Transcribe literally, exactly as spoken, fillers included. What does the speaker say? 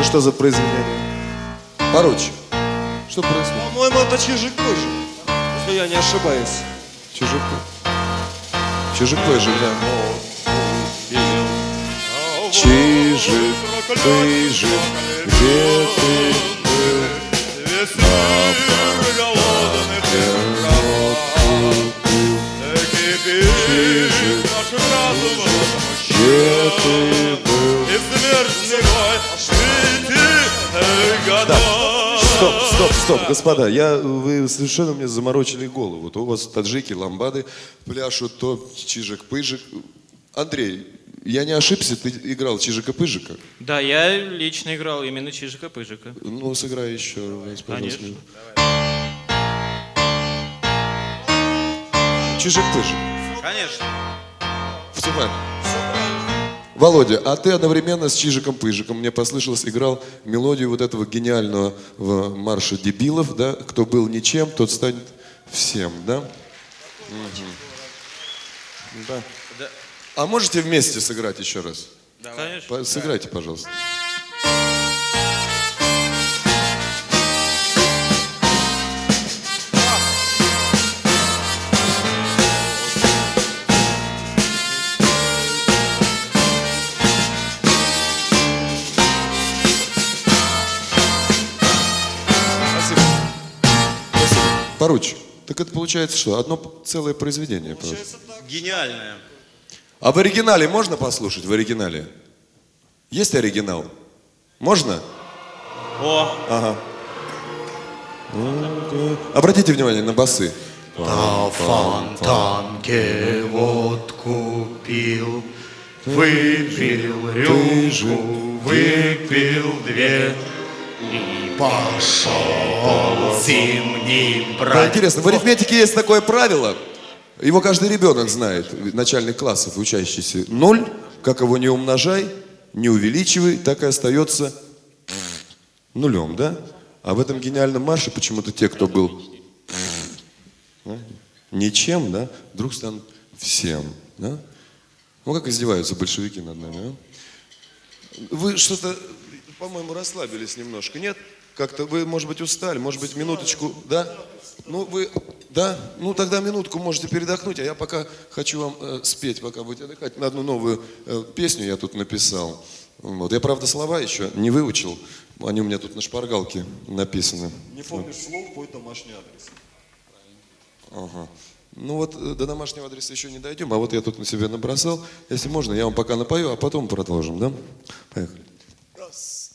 Это что за произведение? Поручик. Что происходит? По-моему, это Чижик-Пыжик, если я не ошибаюсь. Чижик-Пыжик. Чижик-Пыжик, да. Чижик-Пыжик, где ты был? Чижик, где ты был? Да. Стоп, стоп, стоп, господа, я, вы совершенно мне заморочили голову. Вот у вас таджики, ламбады пляшут, то Чижик-Пыжик. Андрей, я не ошибся, ты играл Чижика-Пыжика? Да, я лично играл именно Чижика-Пыжика. Ну, сыграй еще раз, пожалуйста. Конечно. Чижик-Пыжик. Конечно. Все правильно. Володя, а ты одновременно с Чижиком-Пыжиком, мне послышалось, играл мелодию вот этого гениального марша дебилов, да? Кто был ничем, тот станет всем, да? Угу. Да. Да. А можете вместе сыграть еще раз? Конечно. Сыграйте, пожалуйста. Поручик, так это получается что? Одно целое произведение. Получается так. Гениальное. А в оригинале можно послушать? В оригинале? Есть оригинал? Можно? О! Ага. Обратите внимание на басы. На фонтанке водку пил, выпил рюмку, выпил две. И пошел зимний Да, брать. интересно, в арифметике есть такое правило, его каждый ребенок знает, начальных классов учащийся. Ноль, как его не умножай, не увеличивай, так и остается нулем, да? А в этом гениальном марше почему-то те, кто был ничем, да, вдруг станут всем, да? Ну, как издеваются большевики над нами, а? Вы что-то, по-моему, расслабились немножко, нет? Как-то вы, может быть, устали, может быть, минуточку, да? Ну, вы, да? Ну, тогда минутку можете передохнуть, а я пока хочу вам э, спеть, пока будете отдыхать. На одну новую э, песню я тут написал. Вот. Я, правда, слова еще не выучил, они у меня тут на шпаргалке написаны. Не помнишь слов, пой домашний адрес. Ага. Ну вот э, до домашнего адреса еще не дойдем, а вот я тут на себя набросал. Если можно, я вам пока напою, а потом продолжим, да? Поехали. Раз.